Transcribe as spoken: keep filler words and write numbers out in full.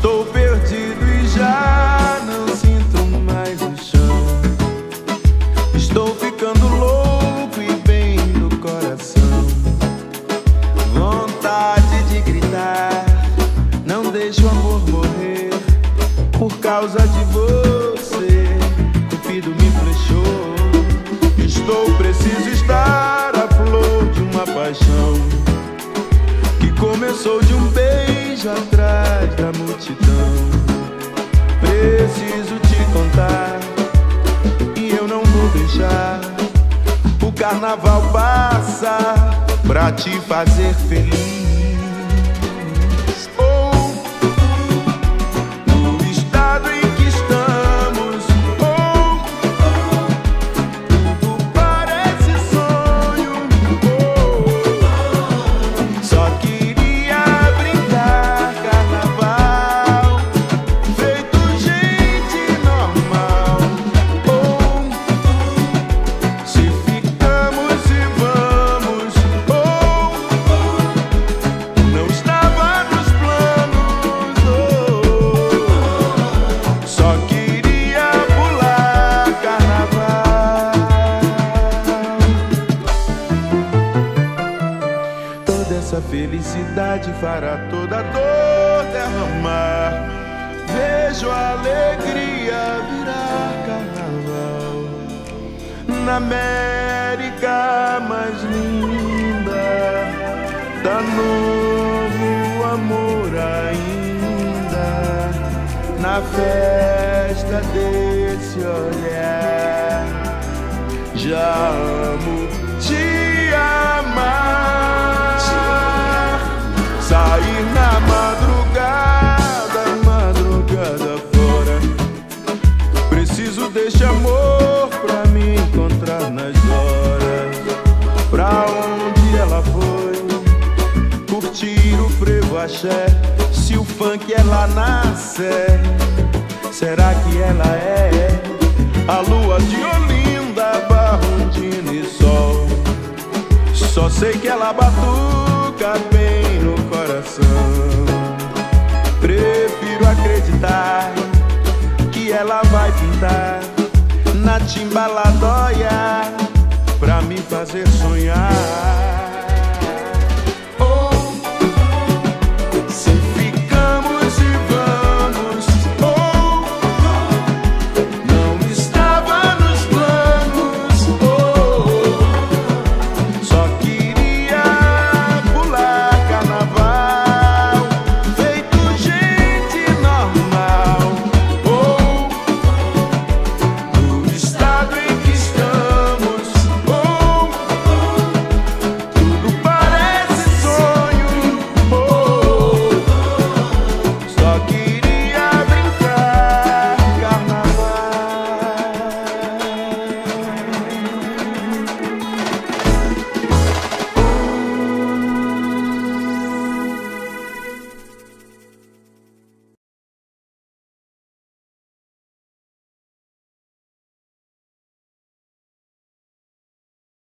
Estou perdido e já não sinto mais o chão. Estou ficando louco e bem no coração. Vontade de gritar, não deixe o amor morrer. Por causa de você, Cupido me flechou. Estou preciso estar a flor de uma paixão que começou de um beijo atrás da multidão. Preciso te contar e eu não vou deixar o carnaval passar pra te fazer feliz. Essa felicidade fará toda a dor derramar. Vejo a alegria virar carnaval na América mais linda. Dá novo amor ainda na festa desse olhar. Já amo te amar. Sair na madrugada, madrugada fora. Preciso deste amor pra me encontrar nas horas. Pra onde ela foi? Curtir o frevo axé. Se o funk é lá na Sé, será que ela é a lua de Olinda, Barrondina e Sol? Só sei que ela batuca bem no coração. Prefiro acreditar que ela vai pintar na Timbaladóia pra me fazer sonhar.